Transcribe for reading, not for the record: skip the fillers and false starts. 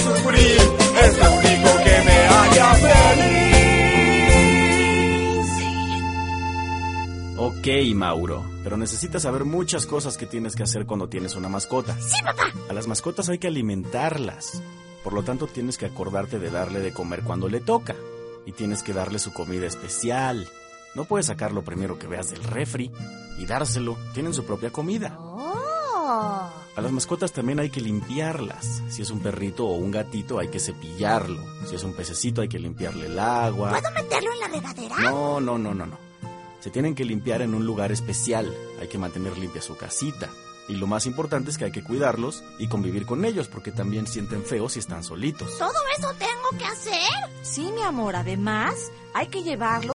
sufrir, es lo único que me haría feliz. Ok, Mauro, pero necesitas saber muchas cosas que tienes que hacer cuando tienes una mascota. ¡Sí, papá! A las mascotas hay que alimentarlas. Por lo tanto, tienes que acordarte de darle de comer cuando le toca. Y tienes que darle su comida especial. No puedes sacar lo primero que veas del refri y dárselo. Tienen su propia comida. ¡Oh! A las mascotas también hay que limpiarlas. Si es un perrito o un gatito, hay que cepillarlo. Si es un pececito, hay que limpiarle el agua. ¿Puedo meterlo en la regadera? No. Se tienen que limpiar en un lugar especial. Hay que mantener limpia su casita. Y lo más importante es que hay que cuidarlos y convivir con ellos, porque también sienten feo si están solitos. ¿Todo eso tengo que hacer? Sí, mi amor, además hay que llevarlo